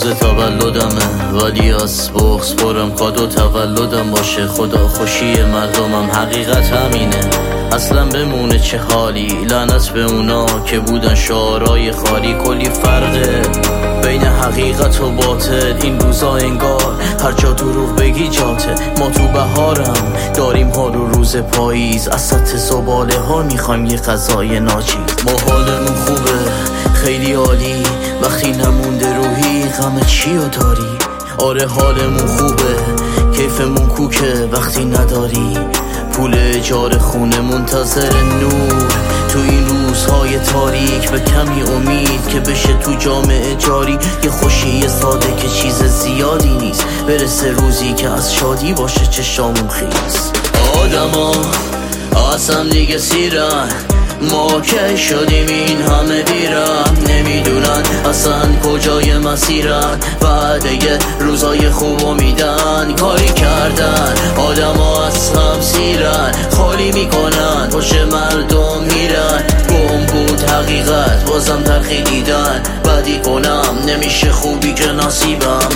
تولدمه ولی از بغض پرم کادو تولدم باشه. خدا خوشی مردمم حقیقت همینه. اصلا بمونه چه حالی، لعنت به اونا که بودن شعارای خالی. کلی فرقه بین حقیقت و باطل این روزا، انگار هر جا دروغ بگی جاته. ما تو بهارم داریم حال و روز پاییز، از سطح زباله ها میخوایم یه غذای ناچیز. ما حالمون خوبه خیلی عالی، وقتی نمونده روحی غم چیو داری؟ آره حالمون خوبه کیفمون کوکه وقتی نداری پول اجاره خونه، منتظر نور تو این روزهای تاریک. به کمی امید که بشه تو جامعه جاری یه خوشی ساده که چیز زیادی نیست. برسه روزی که از شادی باشه چشامون خیز. آدما اصلا دیگه سیرن، ما که شدیم این همه بیرم. نمیدونن اصلا کجای مسیرن، بعد روزای خوبو میدن. کاری کردن آدم ها از هم سیرن، خالی میکنن پشت مردم میرن. گم بود حقیقت بازم تلخی دیدن، بدی کنم نمیشه خوبی که نصیبم.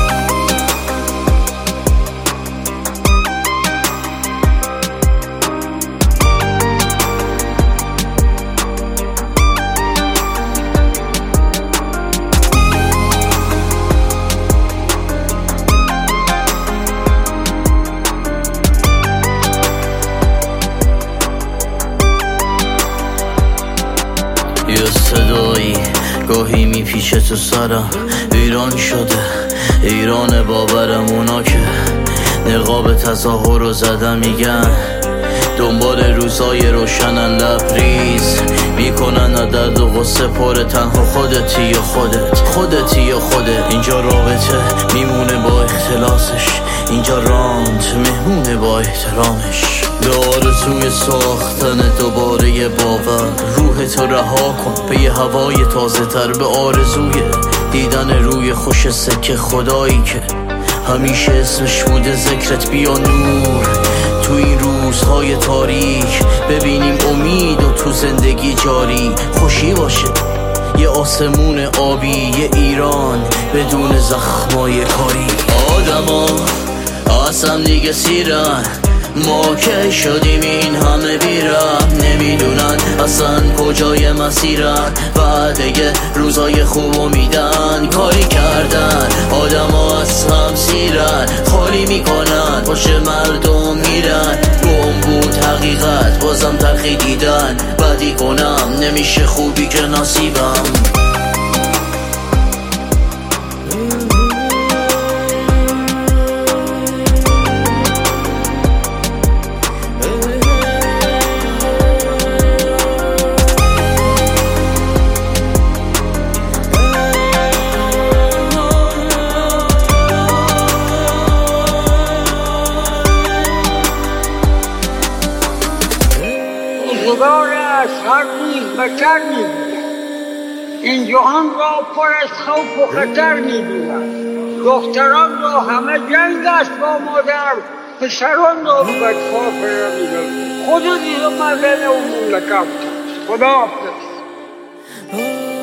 یه صدایی گاهی میپیچه تو سرم، ایران شده ایران باورم. اونا که نقاب تظاهر رو زدن میگن دنبال روزای روشنن، لبریز میکنن درد و غصه پره. تنها خودتی یا خودتی یا خودت. اینجا رابطه میمونه با اختلاسش، اینجا راند مهمونه با احترامش. به آرزوی ساختن دوباره یه باور، روحتو رها کن به یه هوای تازه تر. به آرزوی دیدن روی خوش سکه خدایی که همیشه اسمش بوده ذکرت. بیا نور تو این روزهای تاریک، ببینیم امید و تو زندگی جاری. خوشی باشه یه آسمون آبی، یه ایران بدون زخمای کاری. آدما اصلا دیگه سیرن، ما که شدیم این همه بیرم. نمیدونن اصلا کجای مسیرن، بعد روزای خوبو میدن. کاری کردن آدم ها از هم سیرن، خالی میکنن پشت مردم میرن. گم بود حقیقت بازم تلخی دیدن، بدی کنم نمیشه خوبی که نصیبم. روزگار از هر روز بهتر می‌بینند. این جهان را پر از خوف و خطر می‌دونند. دختران را همه جنگ است با مادر، پسران را بدخواه می‌دونند. خدا دیگه مردن و مملکت. خدا حافظ.